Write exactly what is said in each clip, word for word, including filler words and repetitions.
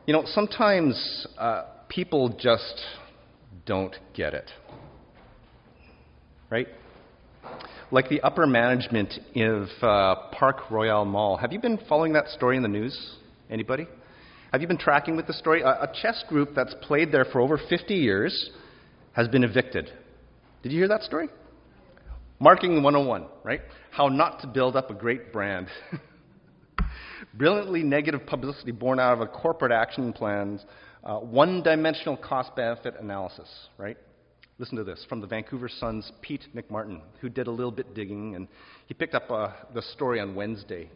You know, sometimes uh, people just don't get it. Right? Like the upper management of uh, Park Royale Mall. Have you been following that story in the news? Anybody? Have you been tracking with the story? A, a chess group that's played there for over fifty years has been evicted. Did you hear that story? Marketing one oh one, right? How not to build up a great brand. Brilliantly negative publicity born out of a corporate action plan's uh, one-dimensional cost-benefit analysis, right? Listen to this from the Vancouver Sun's Pete McMartin, who did a little bit digging, and he picked up uh, the story on Wednesday.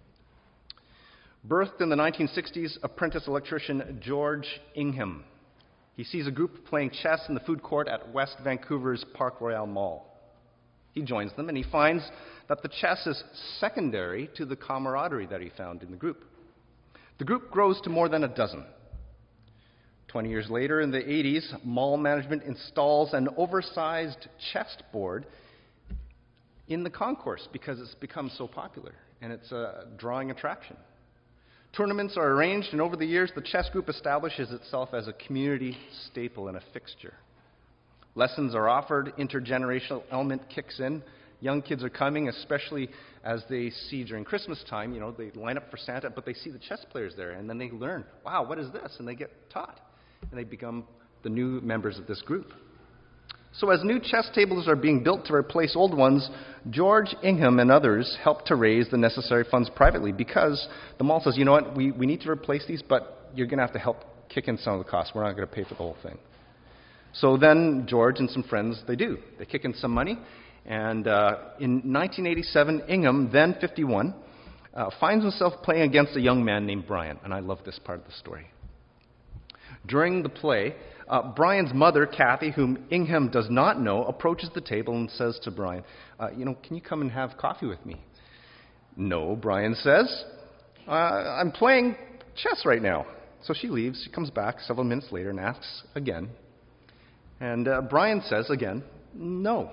Birthed in the nineteen sixties, apprentice electrician George Ingham. He sees a group playing chess in the food court at West Vancouver's Park Royale Mall. He joins them, and he finds that the chess is secondary to the camaraderie that he found in the group. The group grows to more than a dozen. Twenty years later, in the eighties, mall management installs an oversized chessboard in the concourse because it's become so popular, and it's a drawing attraction. Tournaments are arranged, and over the years, the chess group establishes itself as a community staple and a fixture. Lessons are offered, intergenerational element kicks in. Young kids are coming, especially as they see during Christmas time, you know, they line up for Santa, but they see the chess players there, and then they learn, wow, what is this? And they get taught, and they become the new members of this group. So as new chess tables are being built to replace old ones, George Ingham and others help to raise the necessary funds privately because the mall says, you know what, we, we need to replace these, but you're going to have to help kick in some of the costs. We're not going to pay for the whole thing. So then George and some friends, they do. They kick in some money. And uh, in nineteen eighty-seven, Ingham, then fifty-one, uh, finds himself playing against a young man named Brian. And I love this part of the story. During the play, uh, Brian's mother, Kathy, whom Ingham does not know, approaches the table and says to Brian, uh, you know, can you come and have coffee with me? No, Brian says. Uh, I'm playing chess right now. So she leaves. She comes back several minutes later and asks again. And uh, Brian says again, no.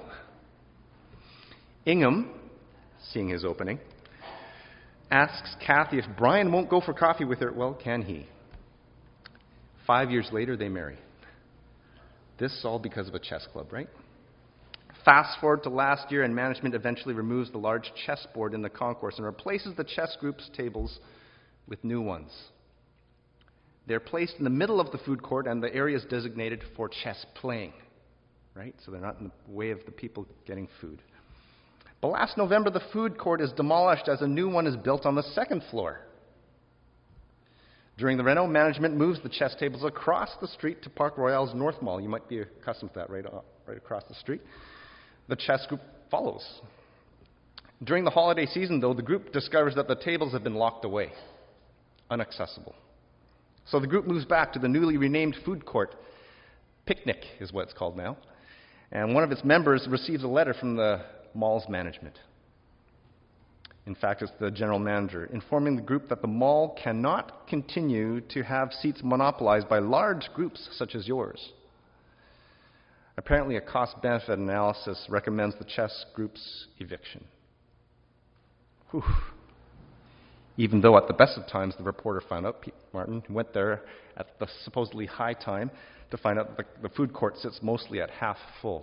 Ingham, seeing his opening, asks Kathy if Brian won't go for coffee with her. Well, can he? Five years later, they marry. This is all because of a chess club, right? Fast forward to last year, and management eventually removes the large chessboard in the concourse and replaces the chess group's tables with new ones. They're placed in the middle of the food court, and the area is designated for chess playing, right? So they're not in the way of the people getting food. But last November, the food court is demolished as a new one is built on the second floor. During the reno, management moves the chess tables across the street to Park Royale's North Mall. You might be accustomed to that, right, uh, right across the street. The chess group follows. During the holiday season, though, the group discovers that the tables have been locked away, inaccessible. So the group moves back to the newly renamed food court. Picnic is what it's called now. And one of its members receives a letter from the mall's management. In fact, it's the general manager, informing the group that the mall cannot continue to have seats monopolized by large groups such as yours. Apparently, a cost-benefit analysis recommends the chess group's eviction. Whew. Even though at the best of times, the reporter found out, Pete Martin went there at the supposedly high time to find out that the, the food court sits mostly at half full.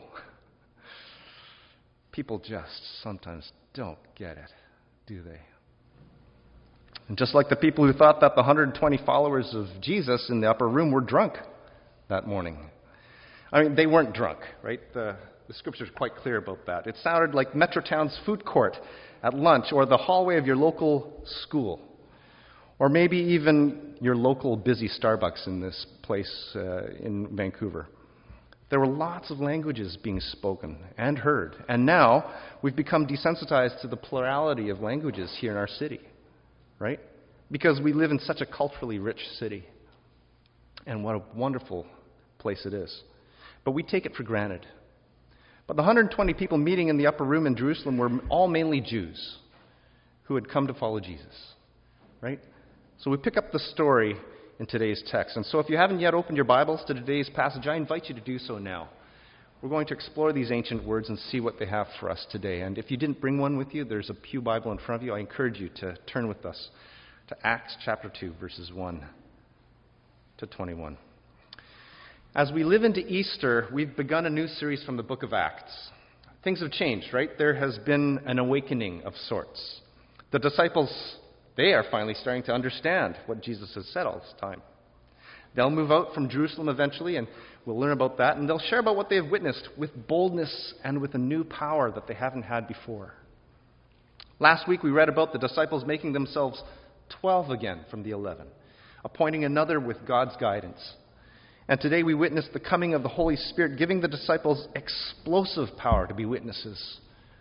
People just sometimes don't get it, do they? And just like the people who thought that the one hundred twenty followers of Jesus in the upper room were drunk that morning. I mean, they weren't drunk, right? The, the scripture's quite clear about that. It sounded like Metrotown's food court at lunch, or the hallway of your local school, or maybe even your local busy Starbucks in this place uh, in Vancouver. There were lots of languages being spoken and heard, and now we've become desensitized to the plurality of languages here in our city, right? Because we live in such a culturally rich city, and what a wonderful place it is. But we take it for granted. But the one hundred twenty people meeting in the upper room in Jerusalem were all mainly Jews who had come to follow Jesus, right? So we pick up the story in today's text. And so if you haven't yet opened your Bibles to today's passage, I invite you to do so now. We're going to explore these ancient words and see what they have for us today. And if you didn't bring one with you, there's a pew Bible in front of you. I encourage you to turn with us to Acts chapter two, verses one to twenty-one. As we live into Easter, we've begun a new series from the book of Acts. Things have changed, right? There has been an awakening of sorts. The disciples, they are finally starting to understand what Jesus has said all this time. They'll move out from Jerusalem eventually, and we'll learn about that, and they'll share about what they have witnessed with boldness and with a new power that they haven't had before. Last week we read about the disciples making themselves twelve again from the eleven, appointing another with God's guidance. And today we witness the coming of the Holy Spirit, giving the disciples explosive power to be witnesses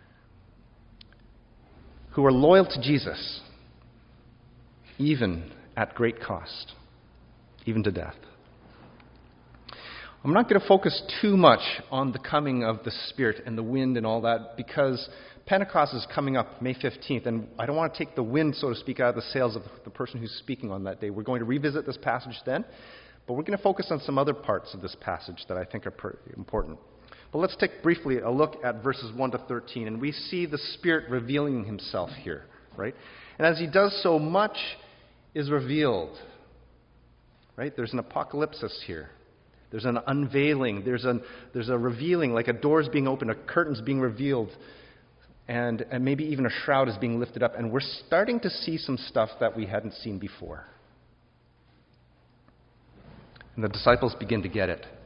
who are loyal to Jesus, even at great cost, even to death. I'm not going to focus too much on the coming of the Spirit and the wind and all that, because Pentecost is coming up May fifteenth, and I don't want to take the wind, so to speak, out of the sails of the person who's speaking on that day. We're going to revisit this passage then, but we're going to focus on some other parts of this passage that I think are pretty important. But let's take briefly a look at verses one to thirteen, and we see the Spirit revealing himself here, right? And as he does so, much is revealed, right? There's an apocalypsis here. There's an unveiling. There's, an, there's a revealing, like a door's being opened, a curtain's being revealed, and, and maybe even a shroud is being lifted up, and we're starting to see some stuff that we hadn't seen before. And the disciples begin to get it.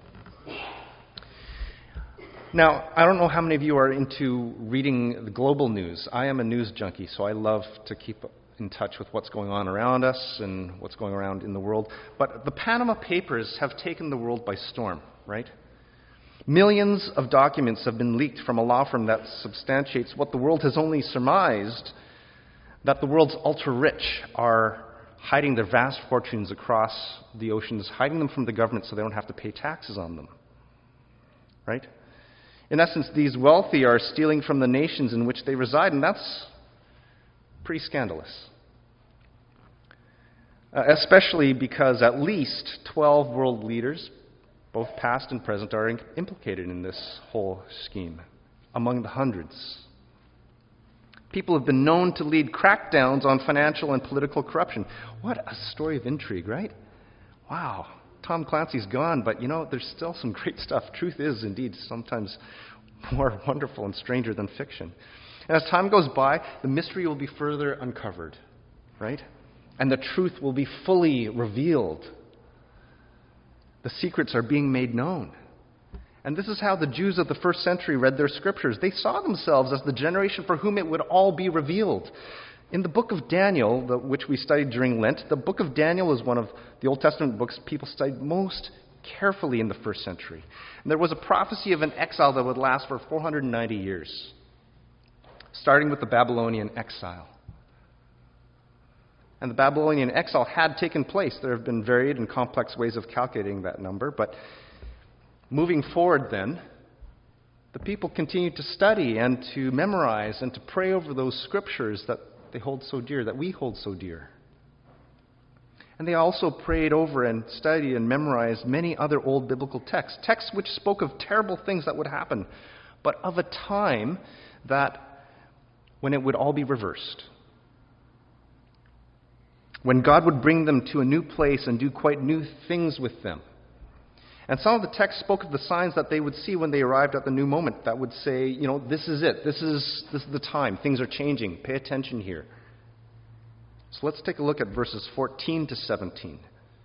Now, I don't know how many of you are into reading the global news. I am a news junkie, so I love to keep in touch with what's going on around us and what's going around in the world. But the Panama Papers have taken the world by storm, right? Millions of documents have been leaked from a law firm that substantiates what the world has only surmised, that the world's ultra-rich are hiding their vast fortunes across the oceans, hiding them from the government so they don't have to pay taxes on them. Right? In essence, these wealthy are stealing from the nations in which they reside, and that's pretty scandalous. Uh, especially because at least twelve world leaders, both past and present, are in- implicated in this whole scheme, among the hundreds. People have been known to lead crackdowns on financial and political corruption. What a story of intrigue, right? Wow. Tom Clancy's gone, but you know, there's still some great stuff. Truth is indeed sometimes more wonderful and stranger than fiction. And as time goes by, the mystery will be further uncovered, right? And the truth will be fully revealed. The secrets are being made known. And this is how the Jews of the first century read their scriptures. They saw themselves as the generation for whom it would all be revealed. In the book of Daniel, the, which we studied during Lent, the book of Daniel is one of the Old Testament books people studied most carefully in the first century. And there was a prophecy of an exile that would last for four hundred ninety years, starting with the Babylonian exile. And the Babylonian exile had taken place. There have been varied and complex ways of calculating that number, but moving forward then, the people continued to study and to memorize and to pray over those scriptures that they hold so dear, that we hold so dear. And they also prayed over and studied and memorized many other old biblical texts, texts which spoke of terrible things that would happen, but of a time that when it would all be reversed. When God would bring them to a new place and do quite new things with them. And some of the texts spoke of the signs that they would see when they arrived at the new moment that would say, you know, this is it. This is, this is the time. Things are changing. Pay attention here. So let's take a look at verses fourteen to seventeen.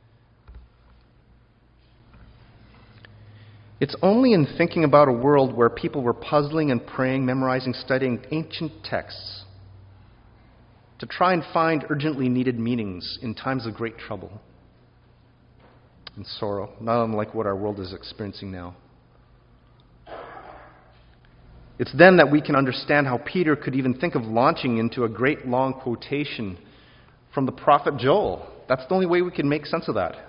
It's only in thinking about a world where people were puzzling and praying, memorizing, studying ancient texts to try and find urgently needed meanings in times of great trouble and sorrow, not unlike what our world is experiencing now. It's then that we can understand how Peter could even think of launching into a great long quotation from the prophet Joel. That's the only way we can make sense of that.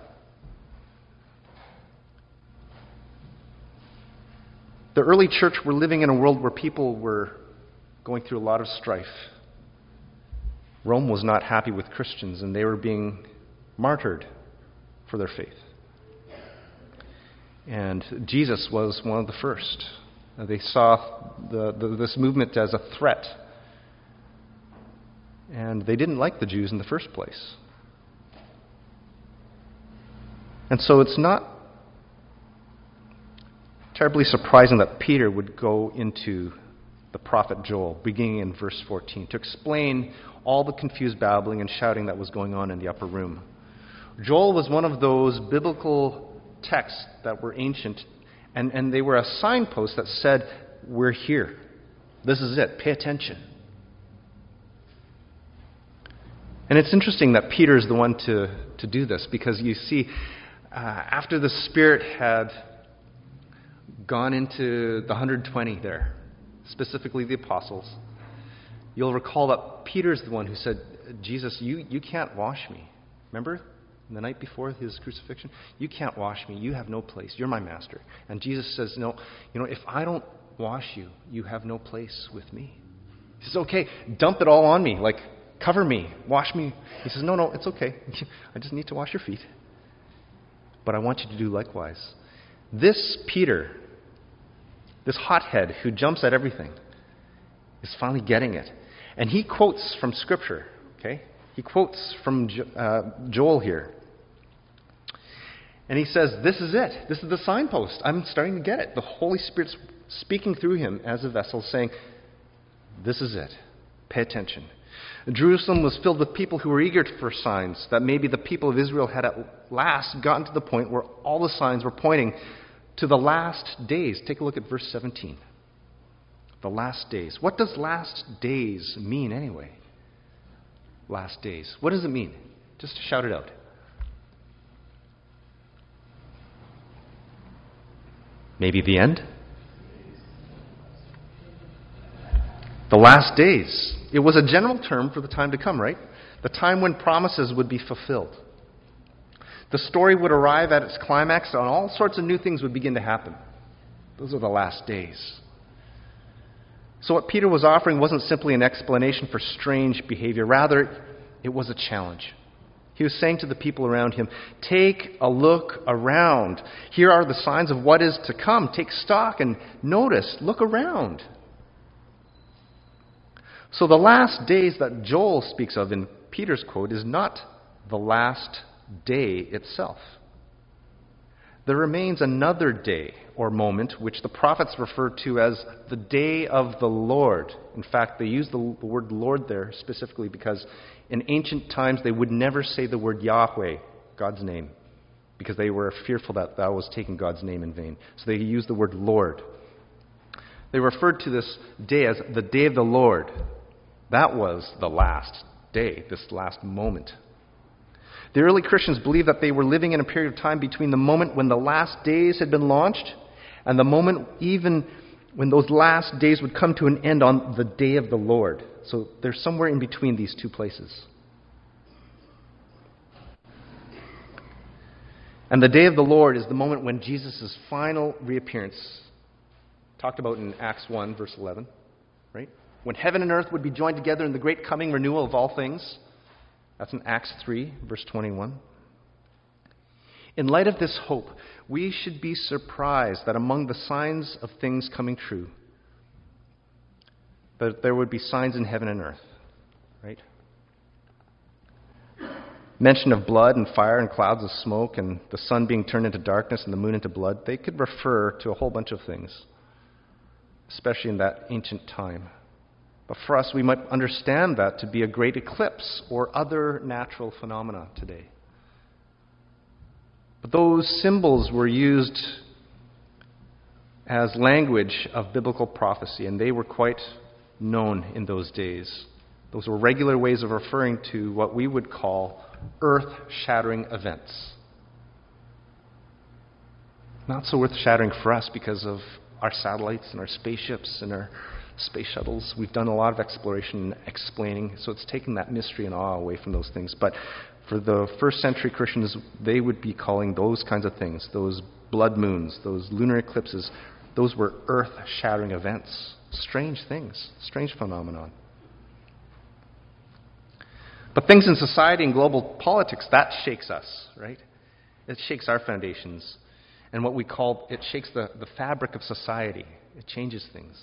The early church were living in a world where people were going through a lot of strife. Rome was not happy with Christians, and they were being martyred for their faith. And Jesus was one of the first. They saw the, the, this movement as a threat. And they didn't like the Jews in the first place. And so it's not terribly surprising that Peter would go into the prophet Joel, beginning in verse fourteen, to explain all the confused babbling and shouting that was going on in the upper room. Joel was one of those biblical texts that were ancient, and, and they were a signpost that said, we're here. This is it. Pay attention. And it's interesting that Peter is the one to, to do this, because you see, uh, after the Spirit had gone into the one hundred twenty there, specifically the apostles, you'll recall that Peter's the one who said, Jesus, you, you can't wash me. Remember? The night before his crucifixion? You can't wash me. You have no place. You're my master. And Jesus says, no, you know, if I don't wash you, you have no place with me. He says, okay, dump it all on me. Like, cover me. Wash me. He says, no, no, it's okay. I just need to wash your feet. But I want you to do likewise. This Peter, this hothead who jumps at everything, is finally getting it. And he quotes from Scripture, okay? He quotes from uh, Joel here. And he says, this is it. This is the signpost. I'm starting to get it. The Holy Spirit's speaking through him as a vessel, saying, this is it. Pay attention. Jerusalem was filled with people who were eager for signs, that maybe the people of Israel had at last gotten to the point where all the signs were pointing to the last days. Take a look at verse seventeen. The last days. What does last days mean anyway? Last days. What does it mean? Just shout it out. Maybe the end? The last days. It was a general term for the time to come, right? The time when promises would be fulfilled. The story would arrive at its climax and all sorts of new things would begin to happen. Those are the last days. So what Peter was offering wasn't simply an explanation for strange behavior. Rather, it was a challenge. He was saying to the people around him, take a look around. Here are the signs of what is to come. Take stock and notice. Look around. So the last days that Joel speaks of in Peter's quote is not the last day itself. There remains another day or moment which the prophets refer to as the day of the Lord. In fact, they use the word Lord there specifically because in ancient times they would never say the word Yahweh, God's name, because they were fearful that that was taking God's name in vain. So they used the word Lord. They referred to this day as the day of the Lord. That was the last day, this last moment. The early Christians believed that they were living in a period of time between the moment when the last days had been launched and the moment even when those last days would come to an end on the day of the Lord. So they're somewhere in between these two places. And the day of the Lord is the moment when Jesus' final reappearance, talked about in Acts one, verse eleven, right? When heaven and earth would be joined together in the great coming renewal of all things. That's in Acts three, verse twenty-one. In light of this hope, we should be surprised that among the signs of things coming true, that there would be signs in heaven and earth, right? Mention of blood and fire and clouds of smoke and the sun being turned into darkness and the moon into blood, they could refer to a whole bunch of things, especially in that ancient time. But for us, we might understand that to be a great eclipse or other natural phenomena today. But those symbols were used as language of biblical prophecy, and they were quite known in those days. Those were regular ways of referring to what we would call earth-shattering events. Not so earth-shattering for us because of our satellites and our spaceships and our space shuttles. We've done a lot of exploration and explaining, so it's taken that mystery and awe away from those things. But for the first century Christians, they would be calling those kinds of things, those blood moons, those lunar eclipses, those were earth-shattering events. Strange things, strange phenomenon. But things in society and global politics, that shakes us, right? It shakes our foundations. And what we call, it shakes the, the fabric of society. It changes things.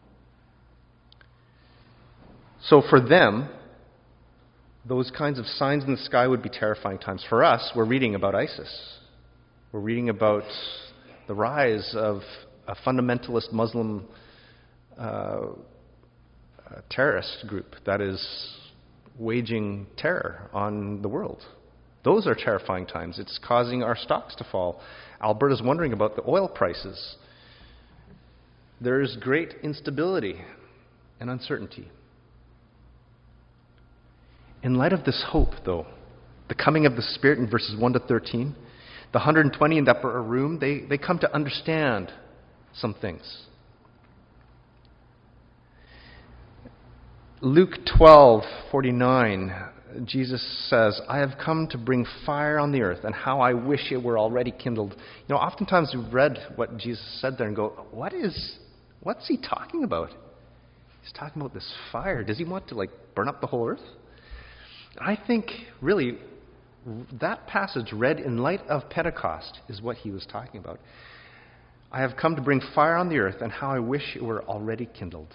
So for them, those kinds of signs in the sky would be terrifying times. For us, we're reading about ISIS. We're reading about the rise of a fundamentalist Muslim uh, terrorist group that is waging terror on the world. Those are terrifying times. It's causing our stocks to fall. Alberta's wondering about the oil prices. There's great instability and uncertainty. In light of this hope, though, the coming of the Spirit in verses one to thirteen, the one hundred twenty in the upper room, they, they come to understand some things. Luke twelve forty-nine, Jesus says, I have come to bring fire on the earth, and how I wish it were already kindled. You know, oftentimes we've read what Jesus said there and go, what is, what's he talking about? He's talking about this fire. Does he want to, like, burn up the whole earth? I think, really, that passage read in light of Pentecost is what he was talking about. I have come to bring fire on the earth, and how I wish it were already kindled.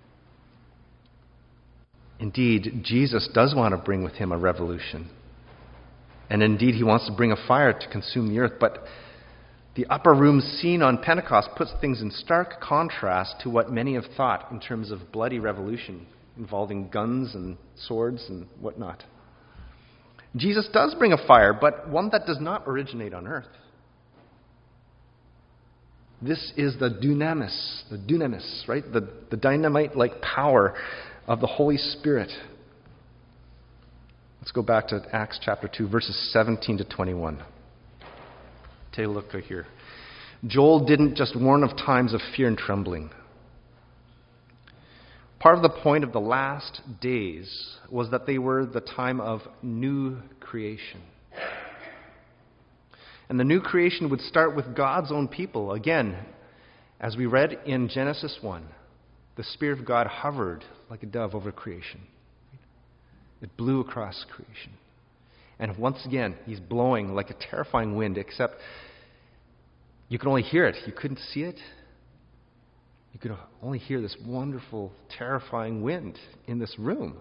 Indeed, Jesus does want to bring with him a revolution. And indeed, he wants to bring a fire to consume the earth. But the upper room scene on Pentecost puts things in stark contrast to what many have thought in terms of bloody revolution involving guns and swords and whatnot. Jesus does bring a fire, but one that does not originate on earth. This is the dunamis, the dunamis, right? The, the dynamite-like power of the Holy Spirit. Let's go back to Acts chapter two, verses seventeen to twenty-one. Take a look here. Joel didn't just warn of times of fear and trembling. Part of the point of the last days was that they were the time of new creation. And the new creation would start with God's own people. Again, as we read in Genesis one, the Spirit of God hovered like a dove over creation. It blew across creation. And once again, he's blowing like a terrifying wind, except you could only hear it. You couldn't see it. You could only hear this wonderful, terrifying wind in this room.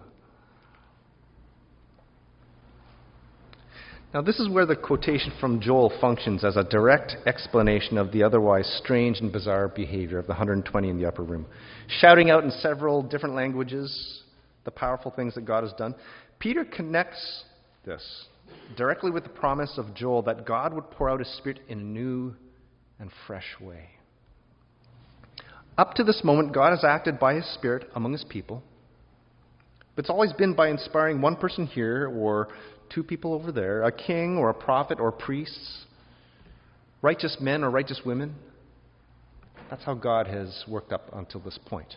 Now, this is where the quotation from Joel functions as a direct explanation of the otherwise strange and bizarre behavior of the one hundred twenty in the upper room. Shouting out in several different languages the powerful things that God has done. Peter connects this directly with the promise of Joel that God would pour out his Spirit in a new and fresh way. Up to this moment, God has acted by his Spirit among his people. But it's always been by inspiring one person here or two people over there, a king or a prophet or priests, righteous men or righteous women. That's how God has worked up until this point.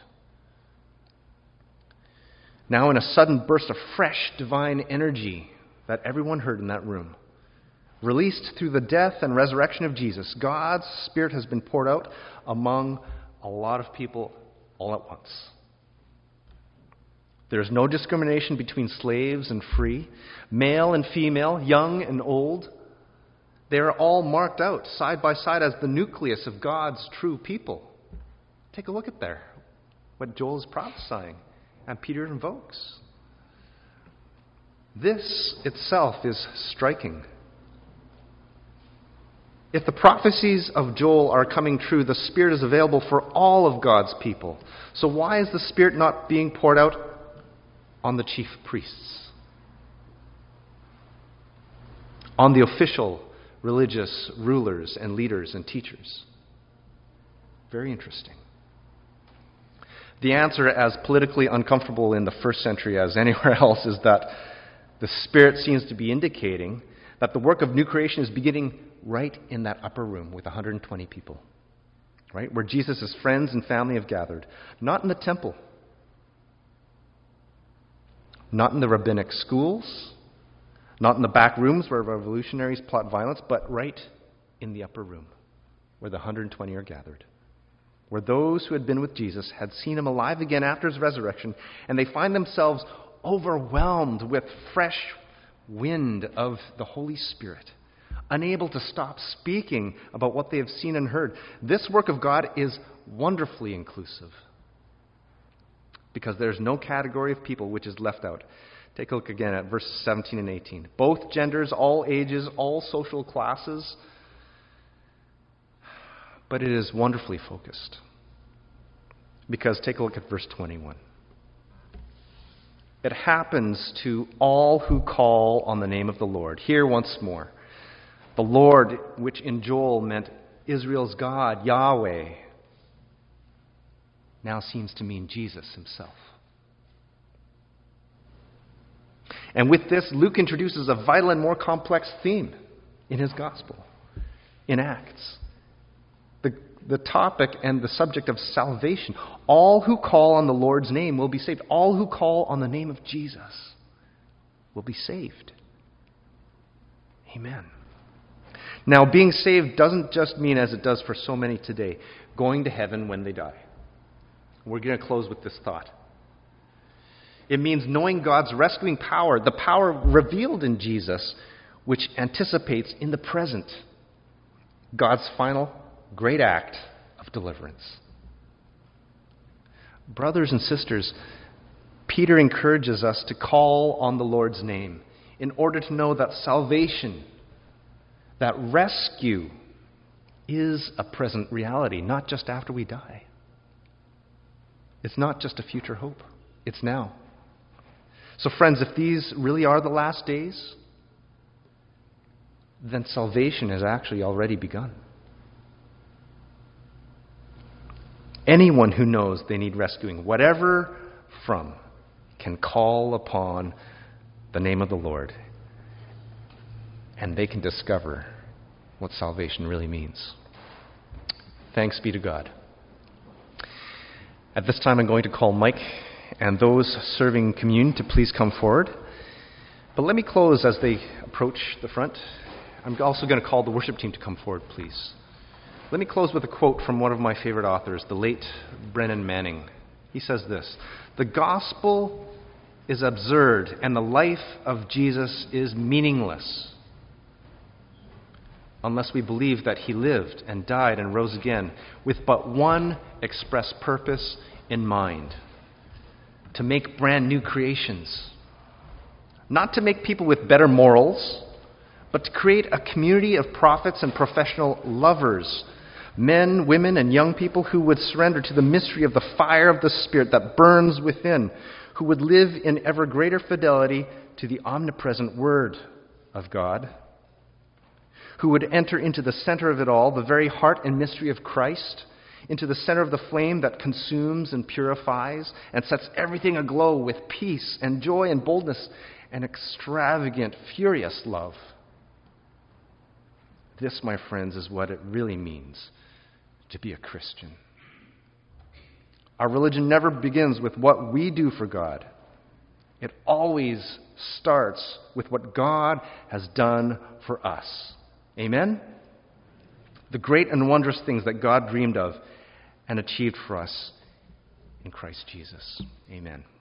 Now, in a sudden burst of fresh divine energy that everyone heard in that room, released through the death and resurrection of Jesus, God's Spirit has been poured out among a lot of people all at once. There's no discrimination between slaves and free, male and female, young and old. They are all marked out side by side as the nucleus of God's true people. Take a look at there, what Joel is prophesying and Peter invokes. This itself is striking. If the prophecies of Joel are coming true, the Spirit is available for all of God's people. So why is the Spirit not being poured out on the chief priests? On the official religious rulers and leaders and teachers? Very interesting. The answer, as politically uncomfortable in the first century as anywhere else, is that the Spirit seems to be indicating that the work of new creation is beginning right in that upper room with one hundred twenty people, right? Where Jesus' friends and family have gathered. Not in the temple. Not in the rabbinic schools. Not in the back rooms where revolutionaries plot violence, but right in the upper room where the one hundred twenty are gathered. Where those who had been with Jesus had seen him alive again after his resurrection, and they find themselves overwhelmed with fresh wind of the Holy Spirit, unable to stop speaking about what they have seen and heard. This work of God is wonderfully inclusive because there's no category of people which is left out. Take a look again at verses seventeen and eighteen. Both genders, all ages, all social classes, but it is wonderfully focused. Because take a look at verse twenty-one. It happens to all who call on the name of the Lord. Here once more. The Lord, which in Joel meant Israel's God, Yahweh, now seems to mean Jesus himself. And with this, Luke introduces a vital and more complex theme in his gospel, in Acts. The, the topic and the subject of salvation. All who call on the Lord's name will be saved. All who call on the name of Jesus will be saved. Amen. Now, being saved doesn't just mean, as it does for so many today, going to heaven when they die. We're going to close with this thought. It means knowing God's rescuing power, the power revealed in Jesus, which anticipates in the present God's final great act of deliverance. Brothers and sisters, Peter encourages us to call on the Lord's name in order to know that salvation, that rescue, is a present reality, not just after we die. It's not just a future hope. It's now. So friends, if these really are the last days, then salvation has actually already begun. Anyone who knows they need rescuing, whatever from, can call upon the name of the Lord, and they can discover what salvation really means. Thanks be to God. At this time, I'm going to call Mike and those serving communion to please come forward. But let me close as they approach the front. I'm also going to call the worship team to come forward, please. Let me close with a quote from one of my favorite authors, the late Brennan Manning. He says this: "The gospel is absurd, and the life of Jesus is meaningless unless we believe that he lived and died and rose again with but one express purpose in mind: to make brand new creations. Not to make people with better morals, but to create a community of prophets and professional lovers, men, women, and young people who would surrender to the mystery of the fire of the Spirit that burns within, who would live in ever greater fidelity to the omnipresent Word of God, who would enter into the center of it all, the very heart and mystery of Christ, into the center of the flame that consumes and purifies and sets everything aglow with peace and joy and boldness and extravagant, furious love." This, my friends, is what it really means to be a Christian. Our religion never begins with what we do for God. It always starts with what God has done for us. Amen? The great and wondrous things that God dreamed of and achieved for us in Christ Jesus. Amen.